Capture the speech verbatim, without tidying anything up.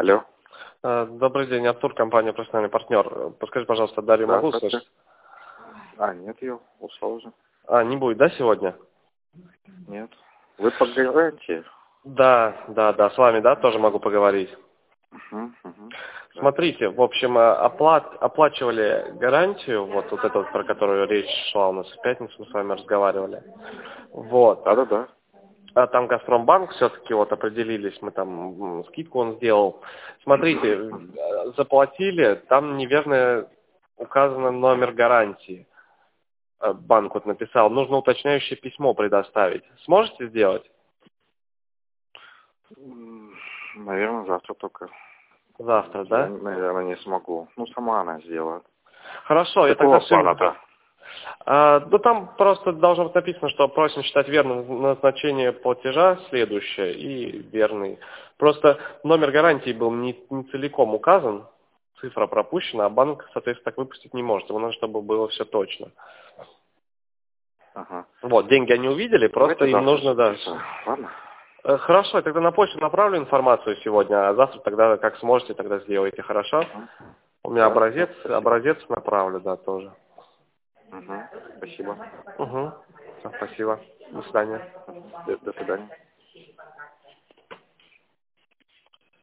Алло. Э, Добрый день, Артур, компания «Профессиональный партнер». Подскажи, пожалуйста, Дарью Да, могу здравствуйте. услышать? А, нет, ее ушла уже. А, не будет, да, сегодня? Нет. Вы по гарантии? Да, да, да, с вами, да, тоже могу поговорить. Угу, угу. Да. Смотрите, в общем, э, оплат, оплачивали гарантию, вот, вот эту, вот, про которую речь шла у нас в пятницу, мы с вами разговаривали. Вот. Да-да-да. А там Газпромбанк все-таки вот определились, мы там м, скидку он сделал. Смотрите, э, заплатили, там неверно указан номер гарантии. Э, Банк вот написал, нужно уточняющее письмо предоставить. Сможете сделать? М, Наверное, завтра только. Завтра, Я, да? наверное, не смогу. Ну, сама она сделает. Хорошо, я Какого тогда все... плана-то? А, да там просто должно быть написано, что просим считать верным назначение платежа следующее и верный. Просто номер гарантии был не, не целиком указан, цифра пропущена, а банк, соответственно, так выпустить не может. Ему надо, чтобы было все точно. Ага. Вот, деньги они увидели, просто Давайте им завтра нужно, да. записываем. Ладно? Э, Хорошо, я тогда на почту направлю информацию сегодня, а завтра тогда, как сможете, тогда сделайте, хорошо? Угу. У меня Да, образец, да, спасибо. образец направлю, да, тоже. Угу. Спасибо. Угу. Спасибо. До свидания. До, до свидания.